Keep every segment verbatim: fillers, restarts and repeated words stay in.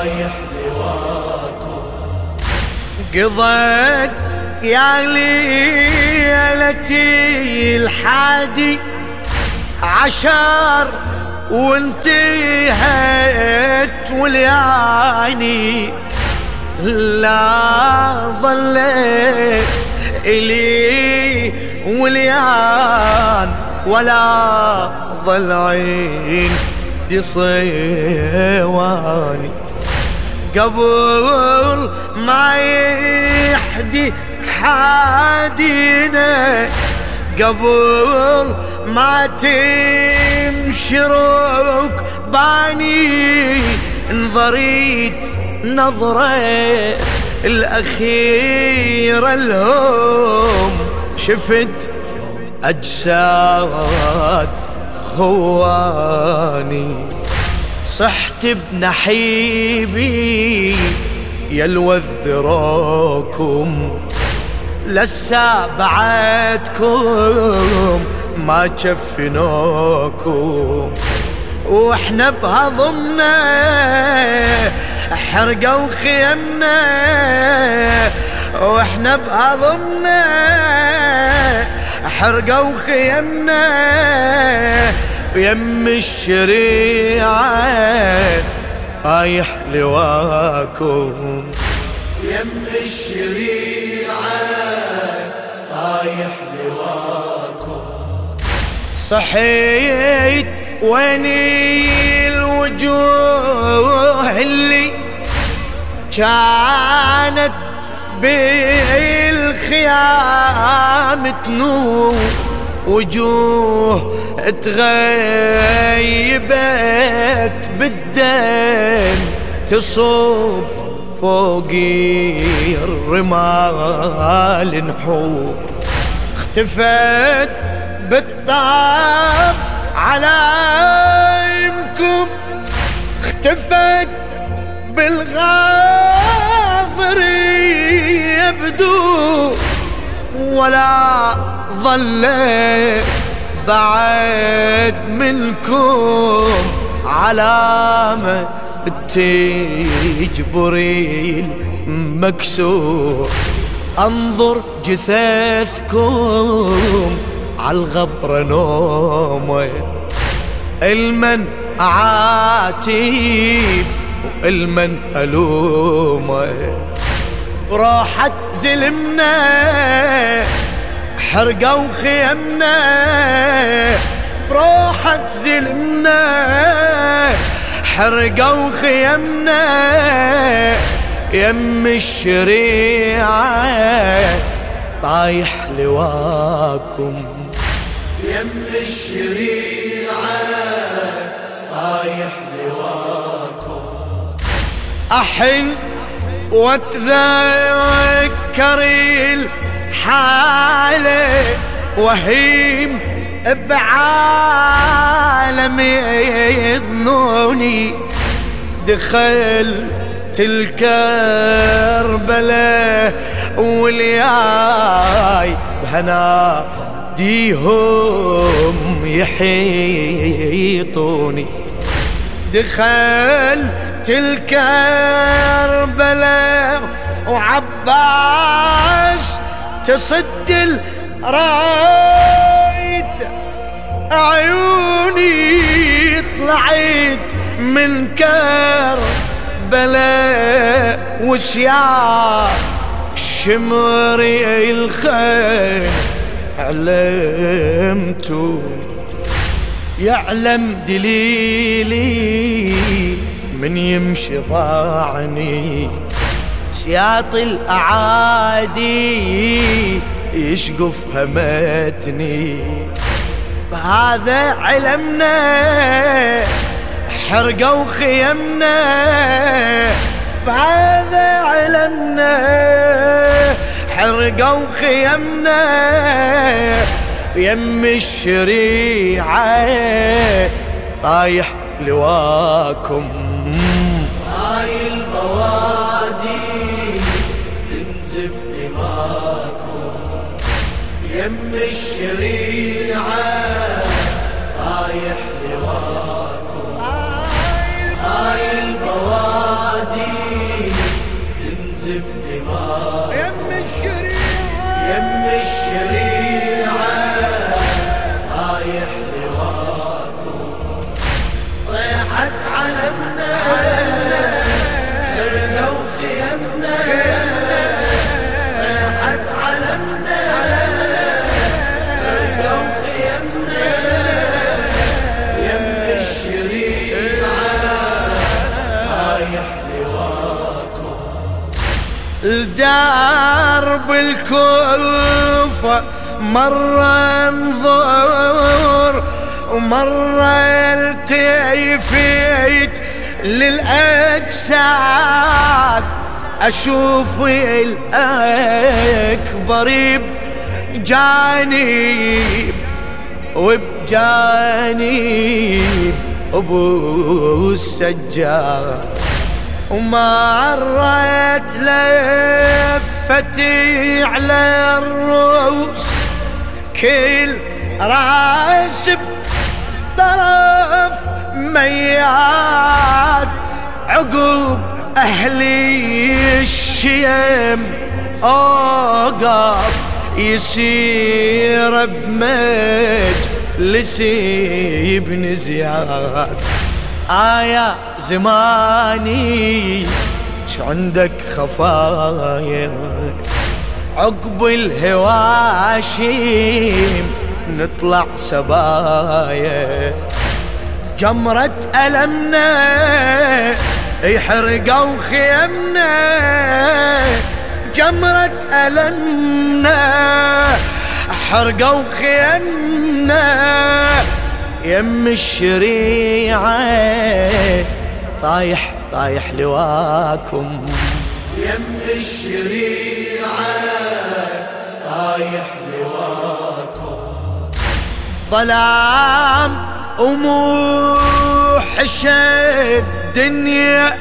طايح لواكم. قضيت يا ليلتي الحادي عشر وانتهت ولياني لا ظليت إلي وليان ولا ضلعين دي صيواني. قبل ما يحدي حادينا قبل ما تمشي ركباني انظريت نظرة الأخيرة لهم شفت أجساد خواني. صحت بنحيبي يلوى ذراكم لسا بعدكم ما جفناكم. واحنا بهضمنا حرقوا خيمنا واحنا بهضمنا حرقوا خيمنا بيم الشريعة طايح لواكم. يم الشريعة طايح لواكم. صحيت ويني الوجوه اللي كانت بالخيام تنور وجوه تغيبت بالدم تصب فوقي الرمال نحور. اختفت بالطاف علامكم اختفت بالغاضر يبدو ولا ظلت بعد منكم علامة تجبري المكسور. انظر جثثكم عالغبر نومه المن عاتب والمن ألومه. راحت زلمنا حرقوا خيمنا راحت زلمنا حرقوا خيمنا يم الشريعة طايح لواكم. يم الشريعة طايح لواكم. أحن واتذكر الحالة وهيم بعالم يظنوني دخلت الكربلة والياي بهنا ديهم يحيطوني. دخلت الكربلة وعباس تصد الرايت عيوني طلعت من كربلة وسيار شمري الخير علمتوني. يعلم دليلي من يمشي ضاعني سياط الأعادي يشقف همتني. بهذا علمنا حرقوا خيمنا بهذا علمنا حرقوا خيمنا يم الشريعة طايح لواكم. هاي البوادي تنزف دماكم يم الشريعة طايح لواكم. هاي البوادي تنزف دماء يم الشريعة يم الشريعة طايح لواكم طيحت علمنا حرقوا خيمنا طيحت علمنا حرقوا خيمنا يم الشريعة طايح لواكم الدرب الكوفة مرة انظر ومرة التفت للأجساد أشوف الأكبر بجانب وبجانب أبو السجاد ومرت لفتي على الرؤوس كل راس بطرف مياد عقب أهلي الشيم أوقف يسير بمجلسي ابن زياد آيا زماني شعندك خفايا عقب الهواشيم نطلع سبايا جمرة ألمنا يحرقوا خيمنا جمرة ألمنا حرقوا خيمنا يم الشريعة طايح طايح لواكم يم الشريعة طايح لواكم ظلام وموحش الدنيا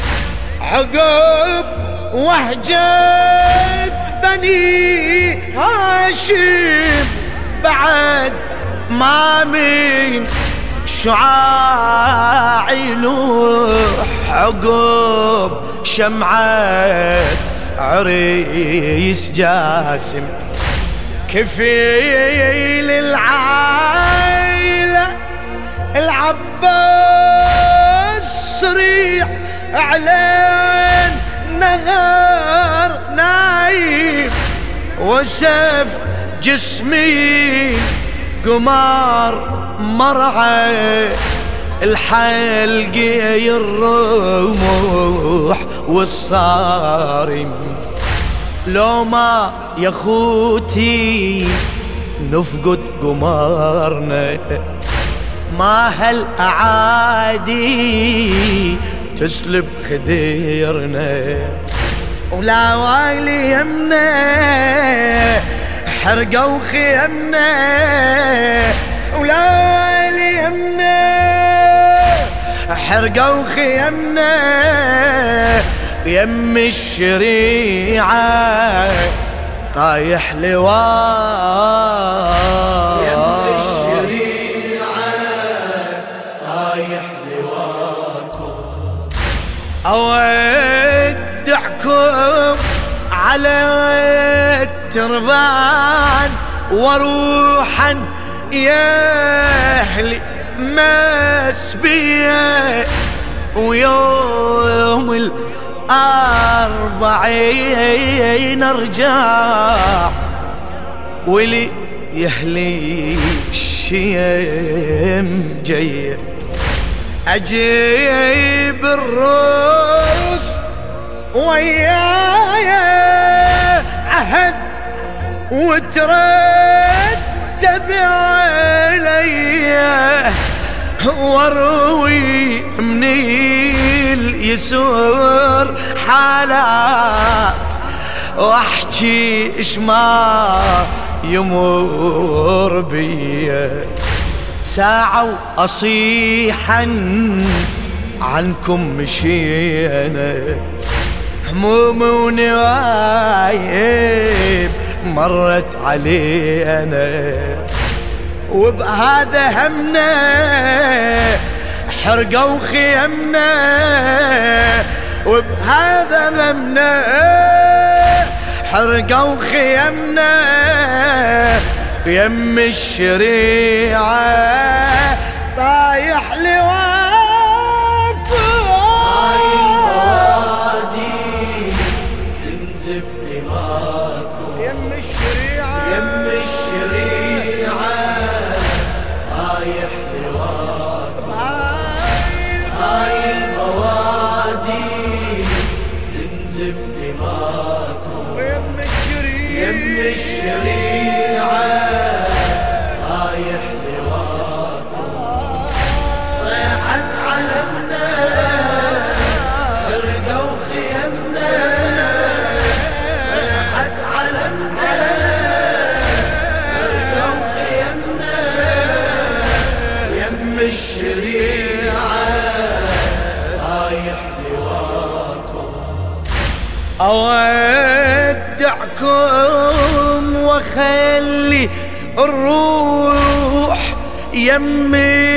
عقب وهجة بني هاشم بعد ما من شعاع يلوح عقب شمعة عريس جاسم كفيل العائلة العباس سريع علين نهار نايم وسف جسمي قمار مرعى الحلقي الرموح والصارم لو ما يا خوتي نفقد قمارنا ما هالأعادي تسلب خديرنا ولا وايلي يمنا حرقوا خيمنا ولا وايلي يمنا حرقوا خيمنا يم الشريعة طايح لواء يم الشريعة طايح لواكم أودعكم على التربان وروحا يا أهلي مسبية ويوم الأربعين أرجع ولي يهلي الشيم جاية أجيب الروس ويايا عهد وترتب عليا واروي من اليسور حالات واحكي اش ما يمر بيا ساعة واصيحا عنكم مشينا هموم ونوايب مرت علينا وبهذا همنا حرقوا خيمنا وبهذا غمنا حرقوا خيمنا بيم الشريعة طايح لواكم. هاي البوادي تنزف دماكم يم الشريعة يم الشريعة طايح لواكم. هاي البوادي تنزف دماكم يم الشريعة يم الشريعة طايح لواكم. طيحت علمنا حرقوا خيمنا طيحت علمنا حرقوا خيمنا يم الشريعة طايح لواكم. أودعكم وخلي الروح يم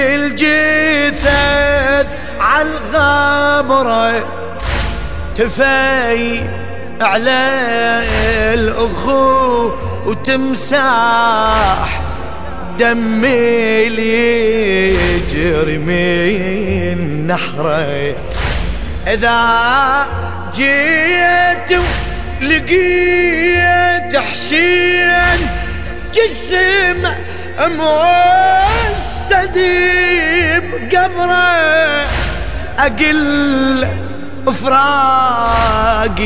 الجثث عالغبرة تفاي على الأخو وتمساح دم اللي يجري من نحره. إذا جيت ولقيت حسين جسم موسد بقبره أقل فراقي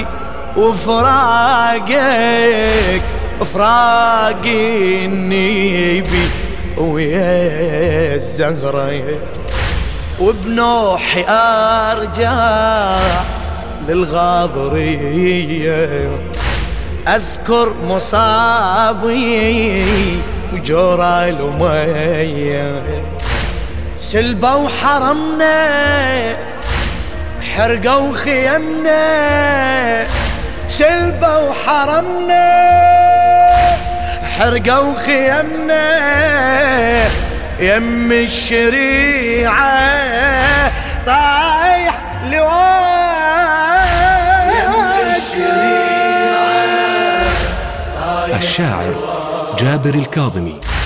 وفراقك فراقي النبي ويا الزهرة. وبنوحي أرجع للغاضرية أذكر مصابي وجورى الأمية. سلبة وحرمنا حرقوا خيمنا سلبة وحرمنا حرقوا خيمنا يم الشريعة طايح لواكم. الشاعر جابر الكاظمي.